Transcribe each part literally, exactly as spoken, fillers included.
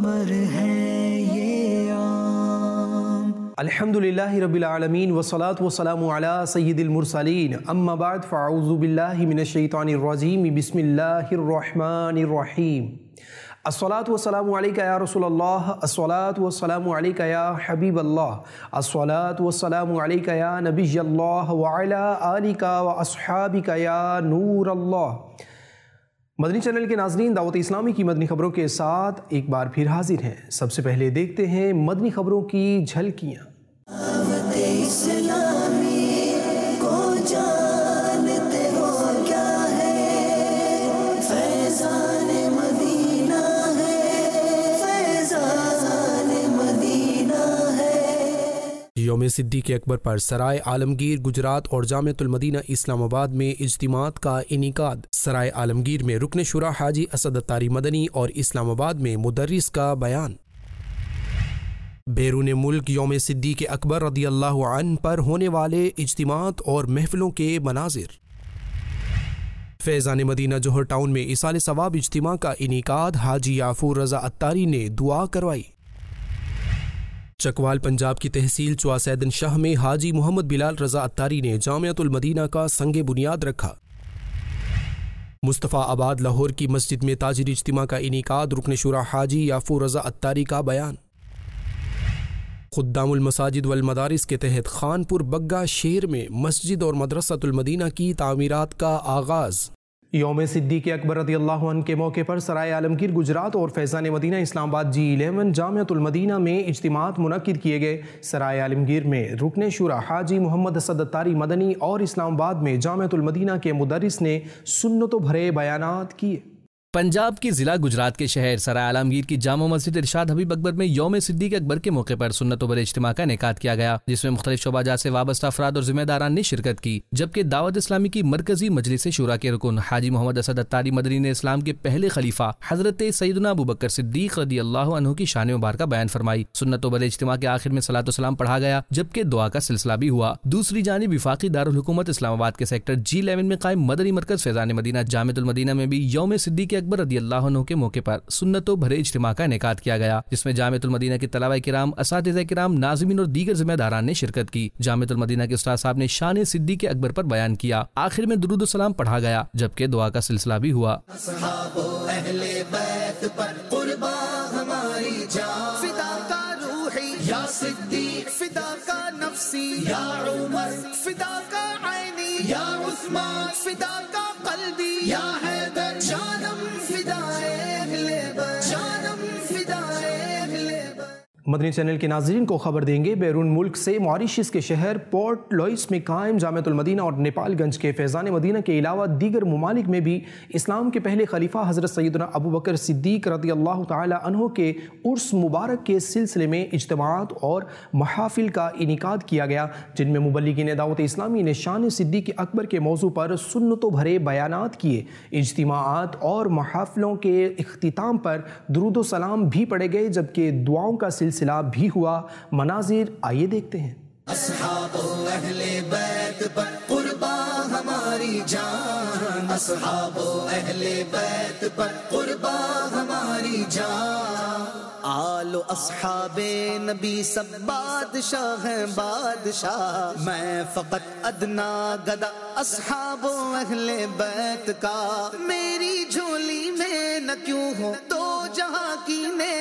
अमर है ये आम। अल्हम्दुलिल्लाहि रब्बिल आलमीन वस्सलातु वस्सलामु अला सय्यिदिल मुरसलीन अम्मा बाद फ़अऊज़ु बिल्लाहि मिनश शैतानिर रजीम बिस्मिल्लाहिर रहमानिर रहीम। अस्सलातु वस्सलामु अलैका या रसूलल्लाह, अस्सलातु वस्सलामु अलैका या हबीबल्लाह, अस्सलातु वस्सलामु अलैका या नबियल्लाह व अला आलिका व अस्हाबिका या नूरल्लाह। मदनी चैनल के नाज़रीन, दावत इस्लामी की मदनी ख़बरों के साथ एक बार फिर हाजिर हैं। सबसे पहले देखते हैं मदनी ख़बरों की झलकियाँ। दावत इस्लामी को जानते हो क्या है, फैज़ान मदीना है, फैज़ान मदीना है। यौम सिद्दीक़ अकबर पर सराय आलमगीर गुजरात और जामिअतुल मदीना इस्लामाबाद में इज्तिमात का इनेकाद। सराय आलमगीर में रुकन शुरा हाजी असद अत्तारी मदनी और इस्लामाबाद में मुदर्रिस का बयान। बैरून मुल्क यौम सिद्दीक़ अकबर रदियल्लाहु अन्हु पर होने वाले इज्तिमात और महफिलों के मनाजिर। फैज़ान मदीना जौहर टाउन में इसाले सवाब इज्तिमा का इनेकाद। हाजी याफूर रज़ा अत्तारी ने दुआ करवाई। चकवाल पंजाब की तहसील चुआसैदन शाह में हाजी मोहम्मद बिलाल रज़ा अत्तारी ने जामिअतुल मदीना का संगे बुनियाद रखा। मुस्तफ़ा आबाद लाहौर की मस्जिद में ताजिर इज्तिमा का इनेकाद। रुकन शुरा हाजी याफूर रज़ा अत्तारी का बयान। खुद्दामुल मसाजिद वल मदारिस के तहत खानपुर बग्गा शहर में मस्जिद और मदरसतुल मदीना की तामीरात का आगाज़। यौम सिद्दीक़ अकबर रदियल्लाहु अन्हु के मौके पर सराय आलमगीर गुजरात और फैज़ान मदीना इस्लामाबाद जी इलेवन जामिअतुल मदीना में इज्तिमात मुनक्किद किए गए। सराय आलमगीर में रुकन शुरा हाजी मोहम्मद असद अत्तारी मदनी और इस्लामाबाद में जामिअतुल मदीना के मुदर्रिस ने सुन्नतों भरे बयानात किए। पंजाब की जिला गुजरात के शहर सराय आलमगीर की जामा मस्जिद इरशाद हबीब अकबर में यौम सिद्दीक़ अकबर के मौके पर सुन्नतों भरे इज्तिमा का इनेकाद किया गया, जिसमें मुख्तलिफ शोबाजात से वाबस्ता अफराद और जिम्मेदारान ने शिरकत की। जबकि दावत इस्लामी की मरकजी मजलिस शुरा के रुकन हाजी मोहम्मद असद अत्तारी मदनी ने इस्लाम के पहले खलीफा हजरत सैयदना अबू बकर सिद्दीक़ रदियल्लाहु अन्हु की शान मुबारक बयान फरमाई। सुन्नतों भरे इज्तिमा के आखिर में सलातो सलाम पढ़ा गया, जबकि दुआ का सिलसिला भी हुआ। दूसरी जानिब विफाकी दारुल हुकूमत इस्लामाबाद के सेक्टर जी इलेवन में कायम मदनी मरकज फैज़ान मदीना जामिअतुल मदीना में भी यौम सिद्दीक़ अकबर रदियल्लाहु अन्हु के मौके पर सुन्नतों भरे इज्तिमा का इनेकाद किया गया, जिसमें जामिअतुल मदीना के तलबा किराम, असातिज़ा किराम, नाज़िमीन और दीगर जिम्मेदारान ने शिरकत की। जामिअतुल मदीना के उस्ताद साहब ने शान सिद्दीक़ अकबर पर बयान किया। आखिर में दुरूद सलाम पढ़ा गया, जबकि दुआ का सिलसिला भी हुआ। अस्हाबो अहले बैत पर कुर्बा हमारी जान, फिदा का रूही या सिद्दीक, फिदा का नफ्सी या उमर, फिदा का ऐनी या उस्मान, फिदा का क़ल्बी या हैदर, जानम फिदाए अहले बैत, जानम फिदाए अहले बैत। मदनी चैनल के नाज़रीन को खबर देंगे बैरून मुल्क से। मॉरिशस के शहर पोर्ट लुइस में कायम जामिअतुल मदीना और नेपालगंज के फैज़ान मदीना के अलावा दीगर ममालिक में भी इस्लाम के पहले खलीफा हज़रत सैयदना अबू बकर सिद्दीक़ रदियल्लाहु ताला अन्हु के उर्स मुबारक के सिलसिले में इज्तिमात और महाफिल का इनेकाद किया गया, जिनमें मुबल्लिगीन दावत इस्लामी ने शान सिद्दीक़ अकबर के मौजू पर सुन्नतों भरे बयानात किए। इज्तिमात और महाफिलों के इख्तिताम पर दुरूद व सलाम भी पढ़े गए, जबकि दुआओं का सिलसिला भी हुआ। मनाजिर आइए देखते हैं। अस्हाबो अहले बैत पर कुर्बा हमारी जान, अस्हाबो अहले बैत पर कुर्बा हमारी जान। आलो अस्हाबे नबी सब बादशाह हैं बादशाह, मैं फकत अदना गदा अस्हाबो अहले बैत का। मेरी झोली में न क्यों हो दो जहां की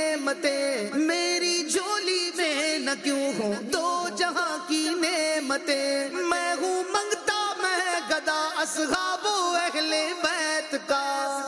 नेमतें, मेरी झोली में न क्यों हो दो जहां की नेमतें। मैं हूँ मंगता मैं गदा अस्हाबो अहले बैत का,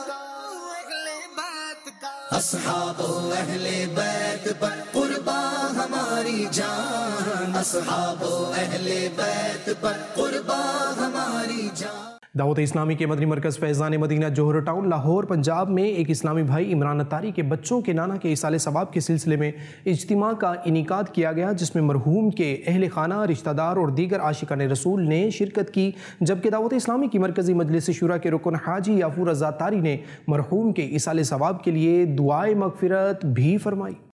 अस्हाबो अहले बैत पर कुर्बा हमारी जान, अस्हाबो अहले बैत पर कुर्बा हमारी जान। दावत इस्लामी के मदनी मरकज़ फैज़ान मदीना जौहर टाउन लाहौर पंजाब में एक इस्लामी भाई इमरान अत्तारी के बच्चों के नाना के इसाले सवाब के सिलसिले में इज्तिमा का इनेकाद किया गया, जिसमें मरहूम के अहल खाना, रिश्तेदार और दीगर आशिकान रसूल ने शिरकत की। जबकि दावत इस्लामी की मरकज़ी मजलिस शुरा के रुकन हाजी याफूर रज़ा अत्तारी ने मरहूम के इसाले सवाब के लिए दुआए मगफिरत भी फरमाई।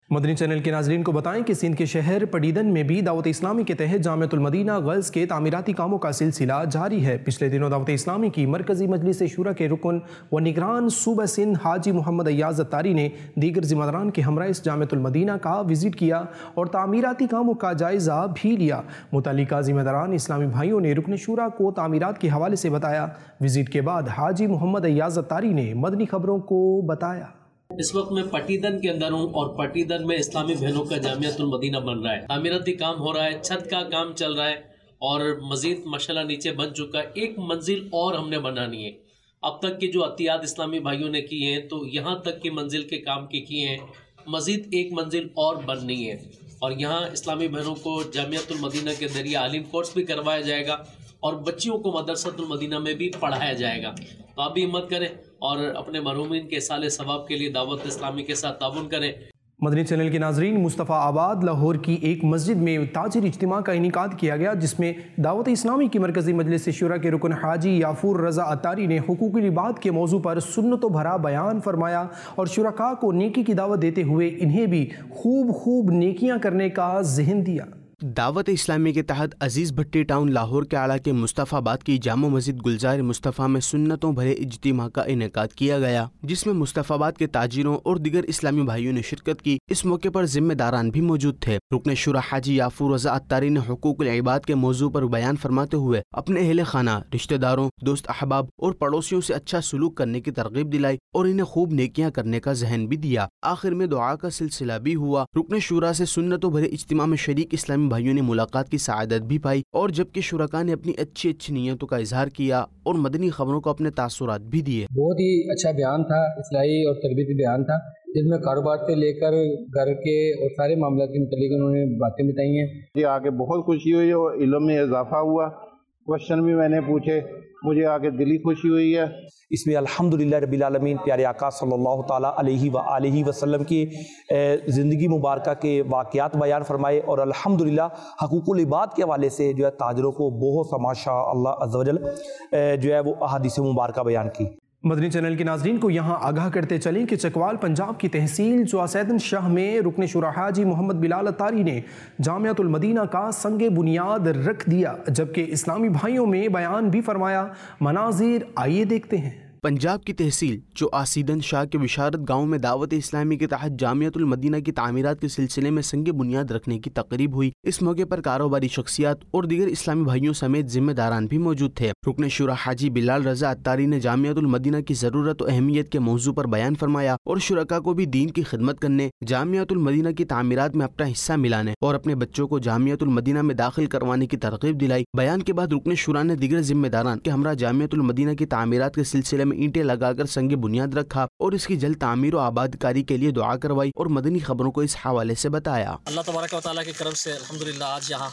مدنی چینل کے ناظرین کو بتائیں کہ سندھ کے شہر پٹیدن میں بھی دعوت اسلامی کے تحت جامعۃ المدینہ غرض کے تعمیراتی کاموں کا سلسلہ جاری ہے۔ پچھلے دنوں دعوت اسلامی کی مرکزی مجلس شورا کے رکن و نگران صوبہ سندھ حاجی محمد ایاز اتاری نے دیگر ذمہ داران کے ہمراہ اس جامعۃ المدینہ کا وزٹ کیا اور تعمیراتی کاموں کا جائزہ بھی لیا۔ متعلقہ ذمہ داران اسلامی بھائیوں نے رکن شورا کو تعمیرات کے حوالے سے بتایا۔ وزٹ کے بعد حاجی محمد ایاز اتاری نے مدنی خبروں کو بتایا۔ اس وقت میں پٹیدن کے اندر ہوں اور پٹیدن میں اسلامی بہنوں کا جامعۃ المدینہ بن رہا ہے، تعمیراتی کام ہو رہا ہے، چھت کا کام چل رہا ہے اور مزید ماشاءاللہ نیچے بن چکا ہے۔ ایک منزل اور ہم نے بنانی ہے۔ اب تک کی جو عطیات اسلامی بھائیوں نے کی ہیں تو یہاں تک کی منزل کے کام کی کیے ہیں، مزید ایک منزل اور بننی ہے اور یہاں اسلامی بہنوں کو جامعۃ المدینہ کے ذریعے عالم کورس بھی کروایا جائے گا اور بچیوں کو مدرسۃ المدینہ میں بھی پڑھایا جائے گا۔ تو آپ بھی ہمت کریں اور اپنے مرحومین کے اصال ثواب کے لیے دعوت اسلامی کے ساتھ تعاون کریں۔ مدنی چینل کے ناظرین، مصطفیٰ آباد لاہور کی ایک مسجد میں تاجر اجتماع کا انعقاد کیا گیا جس میں دعوت اسلامی کی مرکزی مجلس شورا کے رکن حاجی یافور رضا اتاری نے حقوق العباد کے موضوع پر سنت و بھرا بیان فرمایا اور شرکاء کو نیکی کی دعوت دیتے ہوئے انہیں بھی خوب خوب نیکیاں کرنے کا ذہن دیا۔ دعوت اسلامی کے تحت عزیز بھٹی ٹاؤن لاہور کے علاقے مصطفیٰ آباد کی جامع مسجد گلزار مصطفیٰ میں سنتوں بھرے اجتماع کا انعقاد کیا گیا جس میں مصطفیٰ آباد کے تاجروں اور دیگر اسلامی بھائیوں نے شرکت کی۔ اس موقع پر ذمہ داران بھی موجود تھے۔ رکن شورا حاجی یافور رضا اتاری نے حقوق العباد کے موضوع پر بیان فرماتے ہوئے اپنے اہل خانہ، رشتہ داروں، دوست احباب اور پڑوسیوں سے اچھا سلوک کرنے کی ترغیب دلائی اور انہیں خوب نیکیاں کرنے کا ذہن بھی دیا۔ آخر میں دعا کا سلسلہ بھی ہوا۔ رکن شورا سے سنتوں بھرے اجتماع میں شریک اسلامی بھائیوں نے ملاقات کی سعادت بھی پائی اور جبکہ شرکاء نے اپنی اچھی اچھی نیتوں کا اظہار کیا اور مدنی خبروں کو اپنے تاثرات بھی دیے۔ بہت ہی اچھا بیان تھا، اصلاحی اور تربیتی بیان تھا جس میں کاروبار سے لے کر گھر کے اور سارے معاملات کے متعلق انہوں نے باتیں بتائی ہیں۔ یہ آگے بہت خوشی ہوئی اور علم میں اضافہ ہوا، کوشچن بھی میں نے پوچھے، مجھے آگے دلی خوشی ہوئی ہے۔ اس میں الحمدللہ رب العالمین پیارے آقا صلی اللہ تعالیٰ علیہ وآلہ وسلم کی زندگی مبارکہ کے واقعات بیان فرمائے اور الحمدللہ حقوق العباد کے حوالے سے جو ہے تاجروں کو بہت سا ماشاء اللہ عز و جل جو ہے وہ احادیث مبارکہ بیان کی۔ مدنی چینل کے ناظرین کو یہاں آگاہ کرتے چلیں کہ چکوال پنجاب کی تحصیل چواسیدن شاہ میں رکن شورا حاجی محمد بلال اتاری نے جامعۃ المدینہ کا سنگ بنیاد رکھ دیا جبکہ اسلامی بھائیوں میں بیان بھی فرمایا۔ مناظر آئیے دیکھتے ہیں۔ پنجاب کی تحصیل جو آسیدن شاہ کے بشارت گاؤں میں دعوت اسلامی کے تحت جامعۃ المدینہ کی تعمیرات کے سلسلے میں سنگ بنیاد رکھنے کی تقریب ہوئی۔ اس موقع پر کاروباری شخصیات اور دیگر اسلامی بھائیوں سمیت ذمہ داران بھی موجود تھے۔ رکن شورا حاجی بلال رضا اتاری نے جامعۃ المدینہ کی ضرورت و اہمیت کے موضوع پر بیان فرمایا اور شرکاء کو بھی دین کی خدمت کرنے، جامعۃ المدینہ کی تعمیرات میں اپنا حصہ ملانے اور اپنے بچوں کو جامعۃ المدینہ میں داخل کروانے کی ترغیب دلائی۔ بیان کے بعد رکن شورا نے دیگر ذمہ داران کے ہمراہ جامعۃ المدینہ کی تعمیرات کے سلسلے میں اینٹیں لگا کر سنگ بنیاد رکھا اور اس کی جلد تعمیر و آباد کاری کے لیے دعا کروائی اور مدنی خبروں کو اس حوالے سے بتایا۔ اللہ تبارک و تعالیٰ کے کرم سے الحمدللہ آج یہاں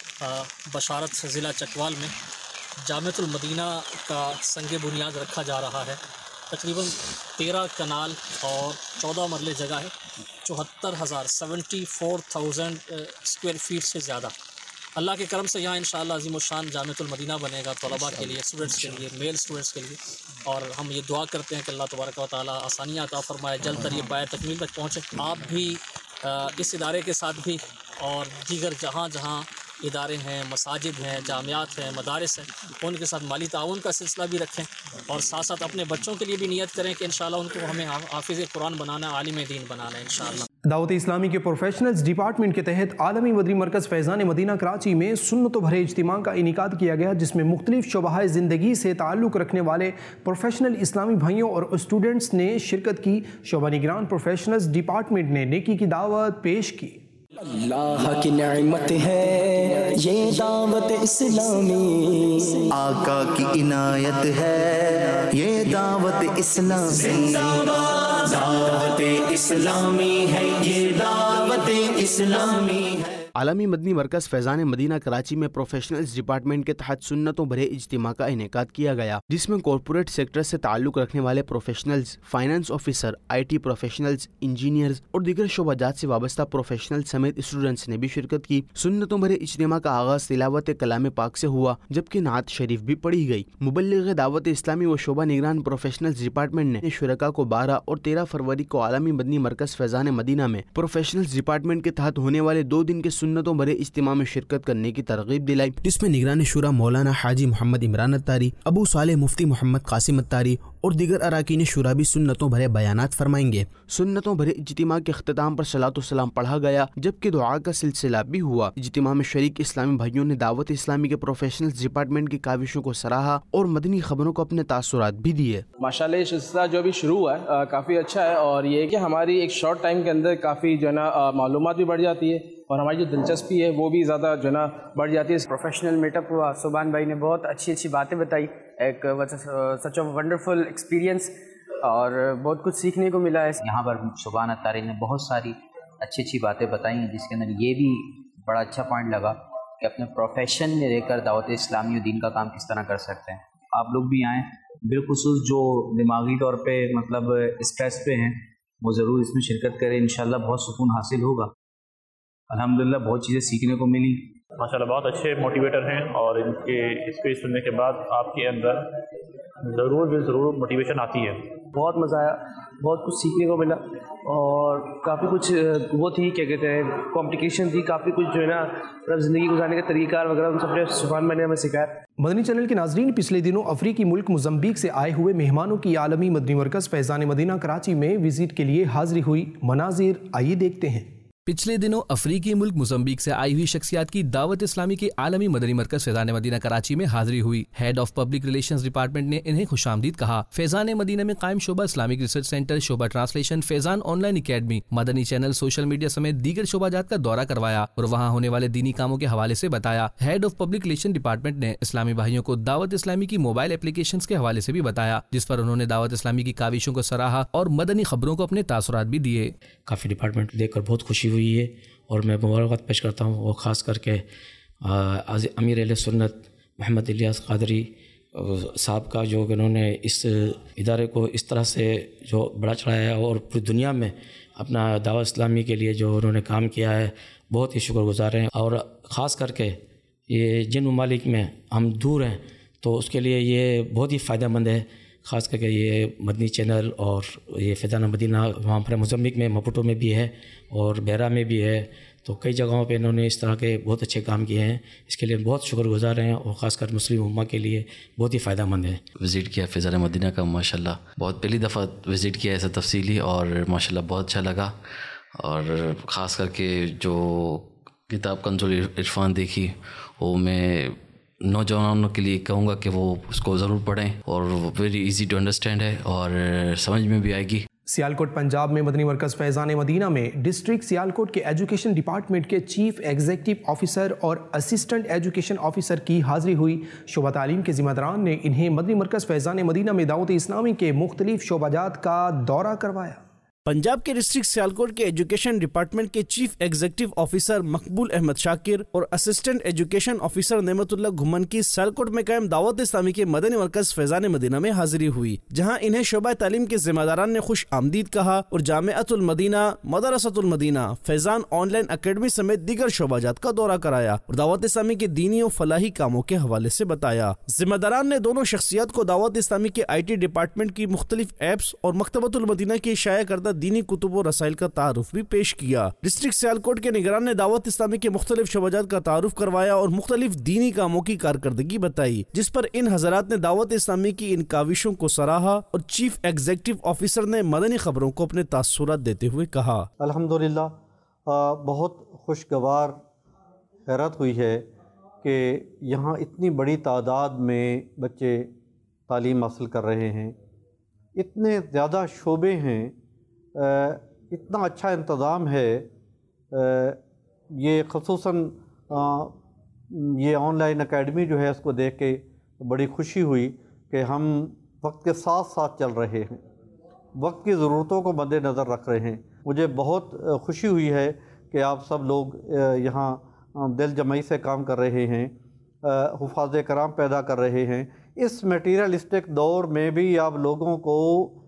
بشارت ضلع چکوال میں جامعۃ المدینہ کا سنگ بنیاد رکھا جا رہا ہے۔ تقریباً تیرہ کنال اور چودہ مرلے جگہ ہے، چوہتر ہزار seventy four thousand square feet سے زیادہ۔ اللہ کے کرم سے یہاں انشاءاللہ عظیم الشان جامعۃ المدینہ بنے گا طلباء کے لیے، اسٹوڈنٹس کے لیے، میل اسٹوڈنٹس کے لیے، اور ہم یہ دعا کرتے ہیں کہ اللہ تبارک و تعالیٰ آسانیاں عطا فرمائے، جلد تر یہ پایۂ تکمیل تک پہنچے۔ آپ بھی اس ادارے کے ساتھ بھی اور دیگر جہاں جہاں ادارے ہیں، مساجد ہیں، جامعات ہیں، مدارس ہیں، ان کے ساتھ مالی تعاون کا سلسلہ بھی رکھیں اور ساتھ ساتھ اپنے بچوں کے لیے بھی نیت کریں کہ انشاءاللہ ان کو ہمیں حافظ قرآن بنانا، عالم دین بنانا ہے انشاءاللہ۔ دعوت اسلامی کے پروفیشنلز ڈپارٹمنٹ کے تحت عالمی مدنی مرکز فیضان مدینہ کراچی میں سنت و بھرے اجتماع کا انعقاد کیا گیا جس میں مختلف شعبہ زندگی سے تعلق رکھنے والے پروفیشنل اسلامی بھائیوں اور اسٹوڈنٹس نے شرکت کی۔ شعبہ نگران پروفیشنلز ڈپارٹمنٹ نے نیکی کی دعوت پیش کی۔ اللہ کی نعمت ہے یہ دعوت اسلامی، آقا کی عنایت ہے یہ دعوت اسلامی، دعوت اسلامی ہے یہ دعوت اسلامی ہے۔ عالمی مدنی مرکز فیضان مدینہ کراچی میں پروفیشنلز ڈپارٹمنٹ کے تحت سنتوں بھرے اجتماع کا انعقاد کیا گیا، جس میں کارپوریٹ سیکٹر سے تعلق رکھنے والے professionals, finance officer, I T professionals, engineers اور دیگر شعبہ جات سے وابستہ پروفیشنل سمیت اسٹوڈنٹس نے بھی شرکت کی۔ سنتوں بھرے اجتماع کا آغاز تلاوت کلام پاک سے ہوا، جبکہ نعت شریف بھی پڑھی گئی۔ مبلغ دعوت اسلامی و شعبہ نگران پروفیشنلز ڈپارٹمنٹ نے شرکاء کو بارہ اور تیرہ فروری کو عالمی مدنی مرکز فیضان مدینہ میں پروفیشنلز ڈپارٹمنٹ کے تحت ہونے والے دو دن کے سنتوں بھرے اجتماع میں شرکت کرنے کی ترغیب دلائی، جس میں نگران شورا مولانا حاجی محمد عمران اتاری، ابو صالح مفتی محمد قاسم اتاری اور دیگر اراکین شورا بھی سنتوں بھرے بیانات فرمائیں گے۔ سنتوں بھرے اجتماع کے اختتام پر صلاۃ والسلام پڑھا گیا، جبکہ دعا کا سلسلہ بھی ہوا۔ اجتماع میں شریک اسلامی بھائیوں نے دعوت اسلامی کے پروفیشنلز ڈپارٹمنٹ کی کاوشوں کو سراہا اور مدنی خبروں کو اپنے تاثرات بھی دیے۔ ماشاءاللہ یہ سلسلہ جو بھی شروع ہوا ہے کافی اچھا ہے، اور یہ کہ ہماری ایک شارٹ ٹائم کے اندر کافی جو ہے نا معلومات بھی بڑھ جاتی ہے، اور ہماری جو دلچسپی ہے وہ بھی زیادہ جو ہے نا بڑھ جاتی ہے۔ پروفیشنل میٹ اپ ہوا، سبحان بھائی نے بہت اچھی اچھی باتیں بتائی، ایک سچ اے ونڈرفل ایکسپیرینس، اور بہت کچھ سیکھنے کو ملا ہے۔ یہاں پر سبحان اتاری نے بہت ساری اچھی اچھی باتیں بتائی ہیں، جس کے اندر یہ بھی بڑا اچھا پوائنٹ لگا کہ اپنے پروفیشن میں رہ کر دعوت اسلامی و دین کا کام کس طرح کر سکتے ہیں۔ آپ لوگ بھی آئیں، بالخصوص جو دماغی طور پہ مطلب اسٹریس پہ ہیں وہ ضرور اس میں شرکت کریں، انشاءاللہ بہت سکون حاصل ہوگا۔ الحمدللہ بہت چیزیں سیکھنے کو ملی۔ ماشاءاللہ بہت اچھے موٹیویٹر ہیں، اور ان کے اسپیچ سننے کے بعد آپ کے اندر ضرور بھی ضرور موٹیویشن آتی ہے۔ بہت مزہ آیا، بہت کچھ سیکھنے کو ملا، اور کافی کچھ وہ تھی کیا کہتے ہیں کمپلیکیشن تھی، کافی کچھ جو ہے نا مطلب زندگی گزارنے کا طریقہ وغیرہ ان سب نے سبحان میں نے ہمیں سکھایا۔ مدنی چینل کے ناظرین، پچھلے دنوں افریقی ملک موزمبیق سے آئے ہوئے مہمانوں کی عالمی مدنی مرکز فیضان مدینہ کراچی میں وزٹ کے لیے حاضری ہوئی۔ مناظر آئیے دیکھتے ہیں۔ پچھلے دنوں افریقی ملک موزمبیق سے آئی ہوئی شخصیات کی دعوت اسلامی کے عالمی مدنی مرکز فیضان مدینہ کراچی میں حاضری ہوئی۔ Head of public relations department نے انہیں خوش آمدید کہا۔ فیضان مدینہ میں قائم شعبہ اسلامک ریسرچ سینٹر، شعبہ translation, Faizan online academy, Madani channel, social media سمیت دیگر شعبہ جات کا دورہ کروایا اور وہاں ہونے والے دینی کاموں کے حوالے سے بتایا۔ Head of public relation department نے اسلامی بھائیوں کو دعوت اسلامی کی موبائل اپلیکیشنز کے حوالے سے بھی بتایا، جس پر انہوں نے دعوت اسلامی کی کاوشوں کو سراہا اور مدنی خبروں کو اپنے تاثرات بھی دیے۔ کافی ڈپارٹمنٹ دیکھ کر بہت خوشی ہوئی ہے، اور میں مبارکباد پیش کرتا ہوں، وہ خاص کر کے امیر اہل سنت محمد الیاس قادری صاحب کا، جو انہوں نے اس ادارے کو اس طرح سے جو بڑا چڑھایا ہے اور پوری دنیا میں اپنا دعوت اسلامی کے لیے جو انہوں نے کام کیا ہے، بہت ہی شکر گزار ہیں۔ اور خاص کر کے یہ جن ممالک میں ہم دور ہیں تو اس کے لیے یہ بہت ہی فائدہ مند ہے، خاص کر کے یہ مدنی چینل اور یہ فیضان مدینہ وہاں پر موزمبیق میں مپوٹو میں بھی ہے اور بیرا میں بھی ہے، تو کئی جگہوں پہ انہوں نے اس طرح کے بہت اچھے کام کیے ہیں، اس کے لیے بہت شکر گزار ہیں، اور خاص کر مسلم امہ کے لیے بہت ہی فائدہ مند ہے۔ وزٹ کیا فیضان مدینہ کا، ماشاءاللہ بہت پہلی دفعہ وزٹ کیا ایسا تفصیلی، اور ماشاءاللہ بہت اچھا لگا، اور خاص کر کے جو کتاب کنز العرفان دیکھی وہ میں نوجوانوں کے لیے کہوں گا کہ وہ اس کو ضرور پڑھیں، اور وہ ویری ایزی ٹو انڈرسٹینڈ ہے اور سمجھ میں بھی آئے گی۔ سیالکوٹ پنجاب میں مدنی مرکز فیضان مدینہ میں ڈسٹرکٹ سیالکوٹ کے ایجوکیشن ڈپارٹمنٹ کے چیف ایگزیکٹو آفیسر اور اسسٹنٹ ایجوکیشن آفیسر کی حاضری ہوئی۔ شعبہ تعلیم کے ذمہ داران نے انہیں مدنی مرکز فیضان مدینہ میں دعوت اسلامی کے مختلف شعبہ جات کا دورہ کروایا۔ پنجاب کے ڈسٹرکٹ سیالکوٹ کے ایجوکیشن ڈپارٹمنٹ کے chief executive officer Maqbool Ahmad Shakir اور اسسٹنٹ ایجوکیشن آفیسر نعمت اللہ گھمن کی سیالکوٹ میں قائم دعوت اسلامی کے مدنی مرکز فیضان مدینہ میں حاضری ہوئی، جہاں انہیں شعبہ تعلیم کے ذمہ داران نے خوش آمدید کہا اور جامعۃ المدینہ، مدرسۃ المدینہ، فیضان آن لائن اکیڈمی سمیت دیگر شعبہ جات کا دورہ کرایا اور دعوت اسلامی کے دینی و فلاحی کاموں کے حوالے سے بتایا۔ ذمہ داران نے دونوں شخصیات کو دعوت اسلامی کے آئی ٹی ڈپارٹمنٹ کی مختلف ایپس اور مکتبۃ المدینہ کی شائع کردہ دینی کتب و رسائل کا تعارف بھی پیش کیا۔ ڈسٹرکٹ سیالکوٹ کے نگران نے دعوت اسلامی کے مختلف شعبہ جات کا تعارف کروایا اور مختلف دینی کاموں کی کارکردگی بتائی، جس پر ان حضرات نے دعوت اسلامی کی ان کاوشوں کو سراہا اور چیف ایگزیکٹو آفیسر نے مدنی خبروں کو اپنے تاثرات دیتے ہوئے کہا، الحمدللہ بہت خوشگوار حیرت ہوئی ہے کہ یہاں اتنی بڑی تعداد میں بچے تعلیم حاصل کر رہے ہیں، اتنے زیادہ شعبے ہیں، اتنا اچھا انتظام ہے۔ یہ خصوصاً یہ آن لائن اکیڈمی جو ہے اس کو دیکھ کے بڑی خوشی ہوئی کہ ہم وقت کے ساتھ ساتھ چل رہے ہیں، وقت کی ضرورتوں کو مد نظر رکھ رہے ہیں۔ مجھے بہت خوشی ہوئی ہے کہ آپ سب لوگ یہاں دل جمعی سے کام کر رہے ہیں، حفاظ کرام پیدا کر رہے ہیں۔ اس میٹیریلسٹک دور میں بھی آپ لوگوں کو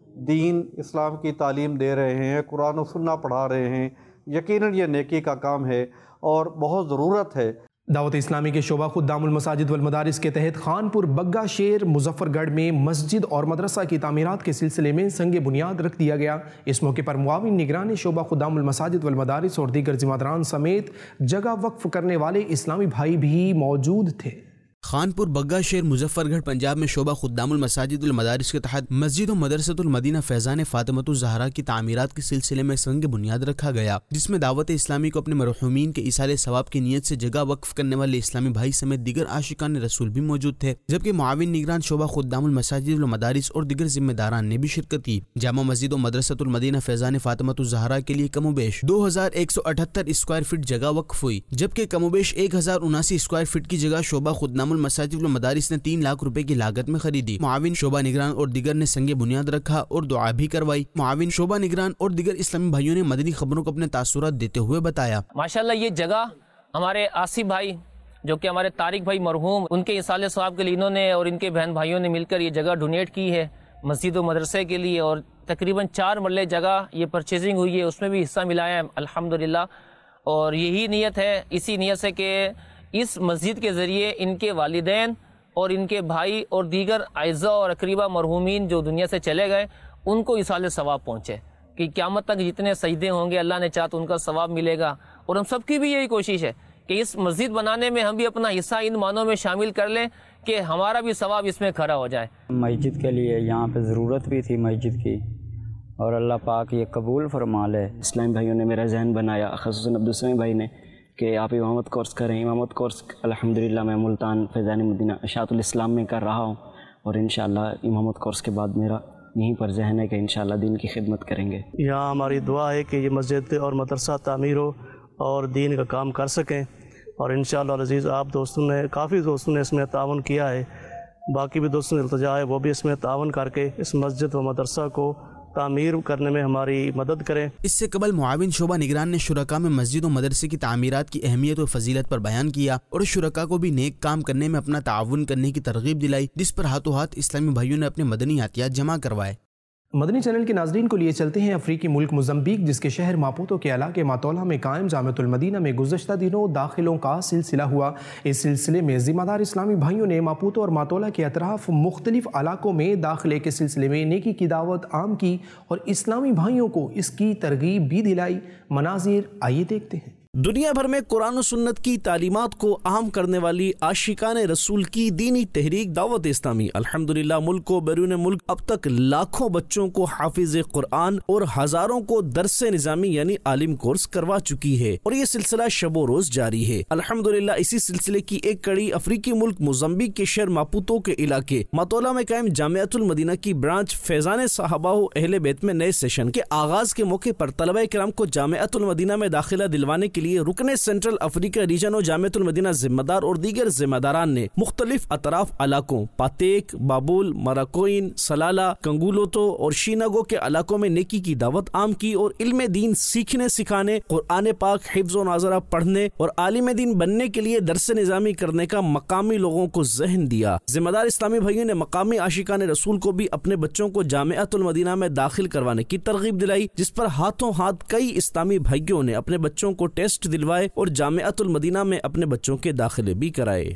دین اسلام کی تعلیم دے رہے ہیں، قرآن و سنہ پڑھا رہے ہیں، یقیناً یہ نیکی کا کام ہے اور بہت ضرورت ہے۔ دعوت اسلامی کے شعبہ خدام المساجد والمدارس کے تحت خانپور بگا شیر مظفر گڑھ میں مسجد اور مدرسہ کی تعمیرات کے سلسلے میں سنگ بنیاد رکھ دیا گیا۔ اس موقع پر معاون نگران شعبہ خدام المساجد والمدارس اور دیگر ذمہ داران سمیت جگہ وقف کرنے والے اسلامی بھائی بھی موجود تھے۔ خانپور بگا شیر مظفر گڑھ پنجاب میں شعبہ خدام المساجد والمدارس کے تحت مسجد و مدرسۃ المدینہ فیضان فاطمۃ الزہرا کی تعمیرات کے سلسلے میں سنگ بنیاد رکھا گیا، جس میں دعوت اسلامی کو اپنے مرحومین کے ایصال ثواب کی نیت سے جگہ وقف کرنے والے اسلامی بھائی سمیت دیگر عاشقان رسول بھی موجود تھے، جبکہ معاون نگران شعبہ خدام المساجد والمدارس اور دیگر ذمہ داران نے بھی شرکت کی۔ جامع مسجد و مدرسۃ المدینہ فیضان فاطمۃ الزہرا کے لیے کم و بیش دو ہزار ایک سو اٹھہتر اسکوائر فٹ جگہ وقف ہوئی، جبکہ کم و بیش ایک ہزار اناسی اسکوائر فٹ کی جگہ شعبہ خدام المساجد والمدارس نے تین لاکھ روپے کی لاگت میں خریدی۔ معاون شعبہ نگران اور دیگر نے سنگ بنیاد رکھا اور دعا بھی کروائی۔ معاون شعبہ نگران اور دیگر اسلامی بھائیوں نے مدنی خبروں کو اپنے تاثرات دیتے ہوئے بتایا۔ ماشاءاللہ یہ جگہ ہمارے آصف بھائی جو کہ ہمارے طارق بھائی مرحوم، ان کے ایصال ثواب کے لیے انہوں نے اور ان کے بہن بھائیوں نے مل کر یہ جگہ ڈونیٹ کی ہے مسجد و مدرسے کے لیے، اور تقریباً چار مرلے جگہ یہ پرچیزنگ ہوئی ہے، اس میں بھی حصہ ملایا ہے الحمدللہ۔ اور یہی نیت ہے، اسی نیت سے کہ اس مسجد کے ذریعے ان کے والدین اور ان کے بھائی اور دیگر اعزاء اور اقربا مرحومین جو دنیا سے چلے گئے ان کو ایصال ثواب پہنچے، کہ قیامت تک جتنے سجدے ہوں گے اللہ نے چاہا تو ان کا ثواب ملے گا۔ اور ہم سب کی بھی یہی کوشش ہے کہ اس مسجد بنانے میں ہم بھی اپنا حصہ ان معنوں میں شامل کر لیں کہ ہمارا بھی ثواب اس میں کھڑا ہو جائے۔ مسجد کے لیے یہاں پہ ضرورت بھی تھی مسجد کی، اور اللہ پاک یہ قبول فرما لے۔ اسلامی بھائیوں نے میرا ذہن بنایا، خصوصاً عبدالسمی بھائی نے، کہ آپ امامت کورس کریں۔ امامت کورس الحمدللہ میں ملتان فیضان مدینہ اشاعت الاسلام میں کر رہا ہوں، اور انشاءاللہ امامت کورس کے بعد میرا یہیں پر ذہن ہے کہ انشاءاللہ دین کی خدمت کریں گے۔ یہاں ہماری دعا ہے کہ یہ مسجد اور مدرسہ تعمیر ہو اور دین کا کام کر سکیں، اور انشاءاللہ العزیز آپ دوستوں نے کافی دوستوں نے اس میں تعاون کیا ہے، باقی بھی دوستوں نے التجا ہے وہ بھی اس میں تعاون کر کے اس مسجد و مدرسہ کو تعمیر کرنے میں ہماری مدد کریں۔ اس سے قبل معاون شعبہ نگران نے شرکاء میں مسجد و مدرسے کی تعمیرات کی اہمیت اور فضیلت پر بیان کیا، اور شرکاء کو بھی نیک کام کرنے میں اپنا تعاون کرنے کی ترغیب دلائی، جس پر ہاتھوں ہاتھ اسلامی بھائیوں نے اپنے مدنی عطیات جمع کروائے۔ مدنی چینل کے ناظرین کو لیے چلتے ہیں افریقی ملک موزمبیق، جس کے شہر ماپوتو کے علاقے ماتولا میں قائم جامعۃ المدینہ میں گزشتہ دنوں داخلوں کا سلسلہ ہوا۔ اس سلسلے میں ذمہ دار اسلامی بھائیوں نے ماپوتو اور ماتولا کے اطراف مختلف علاقوں میں داخلے کے سلسلے میں نیکی کی دعوت عام کی اور اسلامی بھائیوں کو اس کی ترغیب بھی دلائی۔ مناظر آئیے دیکھتے ہیں۔ دنیا بھر میں قرآن و سنت کی تعلیمات کو عام کرنے والی عاشقان رسول کی دینی تحریک دعوت اسلامی الحمدللہ ملک و بیرون ملک اب تک لاکھوں بچوں کو حافظ قرآن اور ہزاروں کو درس نظامی یعنی عالم کورس کروا چکی ہے، اور یہ سلسلہ شب و روز جاری ہے۔ الحمدللہ اسی سلسلے کی ایک کڑی افریقی ملک موزمبیق کے شہر ماپوتو کے علاقے ماتولا میں قائم جامعۃ المدینہ کی برانچ فیضان صحابہ و اہل بیت میں نئے سیشن کے آغاز کے موقع پر طلبہ کرام کو جامعۃ المدینہ میں داخلہ دلوانے کے لیے رکن سینٹرل افریقہ ریجن و جامعۃ المدینہ ذمہ دار اور دیگر ذمہ داران نے مختلف اطراف علاقوں پاتیک، بابول، مراکوئن، سلالہ، کنگولوتو اور شیناگو کے علاقوں میں نیکی کی دعوت عام کی اور علم دین سیکھنے سکھانے، قرآن پاک حفظ و ناظرہ پڑھنے اور عالم دین بننے کے لیے درس نظامی کرنے کا مقامی لوگوں کو ذہن دیا۔ ذمہ دار اسلامی بھائیوں نے مقامی عاشقان رسول کو بھی اپنے بچوں کو جامعۃ المدینہ میں داخل کروانے کی ترغیب دلائی، جس پر ہاتھوں ہاتھ کئی اسلامی بھائیوں نے اپنے بچوں کو ٹیسٹ دلوائے اور جامعۃ المدینہ میں اپنے بچوں کے داخلے بھی کرائے۔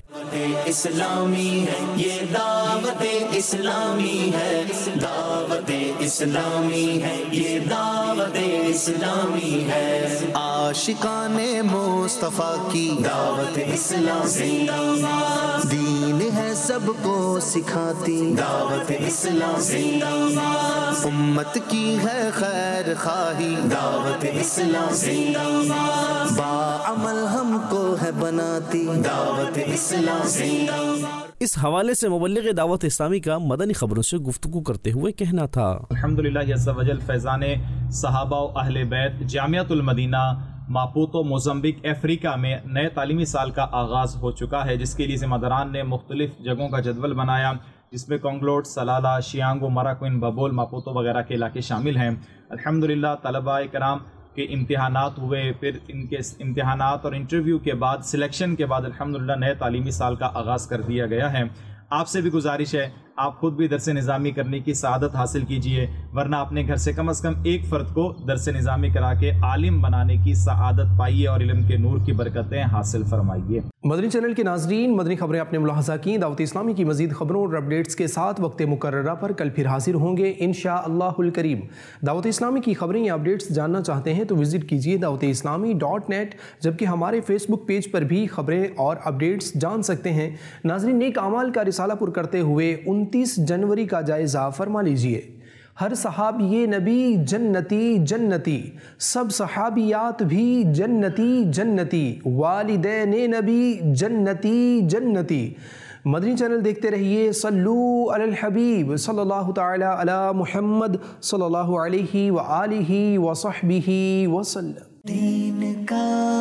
اسلامی ہے یہ دعوت اسلامی ہے، دعوت اسلامی ہے یہ دعوت اسلامی ہے، عاشقان مصطفیٰ کی دعوت اسلامی، دین ہے سب کو سکھاتی دعوت اسلامی، امت کی ہے خیر خواہی دعوت اسلامی، باعمل ہم کو ہے بناتی دعوت اسلامی۔ اس حوالے سے مبلغ دعوت اسلامی کا مدنی خبروں سے گفتگو کرتے ہوئے کہنا تھا۔ الحمدللہ عز و جل فیضان صحابہ و اہل بیت جامعۃ المدینہ ماپوتو موزمبیق افریقہ میں نئے تعلیمی سال کا آغاز ہو چکا ہے، جس کے لیے ذمہ داران نے مختلف جگہوں کا جدول بنایا، جس میں کونگلوٹ، سلالہ، شیانگو، مراکوئن، بابول، ماپوتو وغیرہ کے علاقے شامل ہیں۔ الحمدللہ طلباء کرام کے امتحانات ہوئے، پھر ان کے امتحانات اور انٹرویو کے بعد سلیکشن کے بعد الحمدللہ نئے تعلیمی سال کا آغاز کر دیا گیا ہے۔ آپ سے بھی گزارش ہے آپ خود بھی درس نظامی کرنے کی سعادت حاصل کیجئے، ورنہ اپنے گھر سے کم از کم ایک فرد کو درس نظامی کرا کے عالم بنانے کی سعادت پائیے اور علم کے نور کی برکتیں حاصل فرمائیے۔ مدنی چینل کے ناظرین، مدنی خبریں آپ نے ملاحظہ کی۔ دعوت اسلامی کی مزید خبروں اور اپڈیٹس کے ساتھ وقت مقررہ پر کل پھر حاضر ہوں گے انشاءاللہ الکریم۔ دعوت اسلامی کی خبریں یا اپڈیٹس جاننا چاہتے ہیں تو وزٹ کیجیے دعوت اسلامی ڈاٹ نیٹ، جبکہ ہمارے فیس بک پیج پر بھی خبریں اور اپڈیٹس جان سکتے ہیں۔ ناظرین، نیک اعمال کا رسالہ پر کرتے ہوئے انتیس جنوری کا جائزہ فرما لیجئے۔ ہر صحابی نبی جنتی جنتی، سب صحابیات بھی جنتی جنتی، والدین نبی جنتی جنتی۔ مدنی چینل دیکھتے رہیے۔ صلو علی الحبیب صلی اللہ تعالی علی محمد صلی اللہ علیہ وآلہ وصحبہ وسلم۔ دین کا